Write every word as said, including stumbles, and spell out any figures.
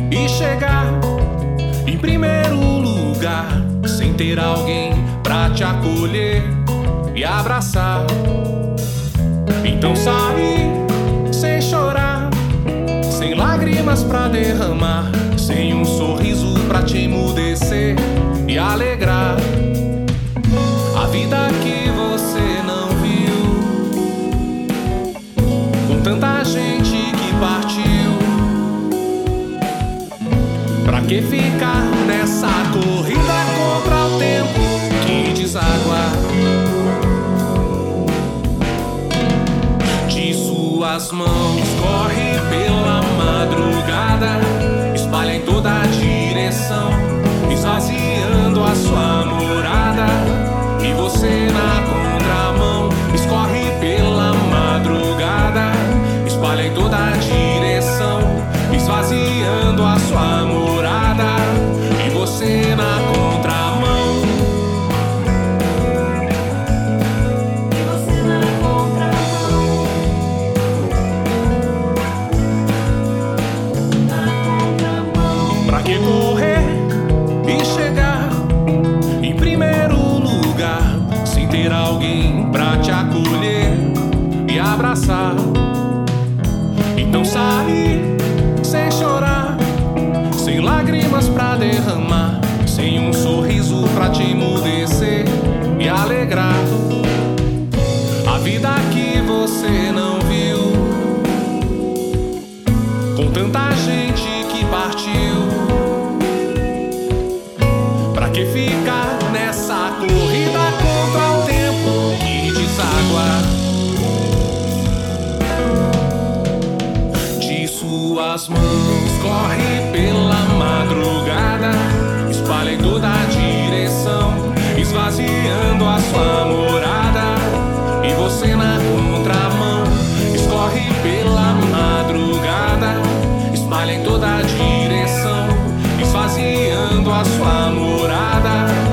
e chegar em primeiro lugar, sem ter alguém pra te acolher e abraçar. Então sair sem chorar, sem lágrimas pra derramar, sem um sorriso pra te emudecer e alegrar. A vida que você não viu, com tanta gente que partiu. Pra que ficar nessa corrida contra o tempo que deságua? De suas mãos corre pela madrugada, espalha em toda a direção, esvaziando a sua morada. E você na contramão escorre pela madrugada, espalha em toda a direção, esvaziando a sua morada. E você na contramão, e você na contramão, na contramão. Pra que correr e chegar em primeiro lugar, sem ter alguém pra te acolher e abraçar? Então sair sem chorar, sem lágrimas pra derramar, sem um sorriso pra te emudecer e alegrar. A vida que você não viu, com tanta gente que partiu. Pra que ficar nessa corrida contra o tempo que deságua? De suas mãos corre pela madrugada, espalha em toda a direção, esvaziando a sua morada. E você na contramão escorre pela madrugada, espalha em toda a direção, esvaziando a sua morada.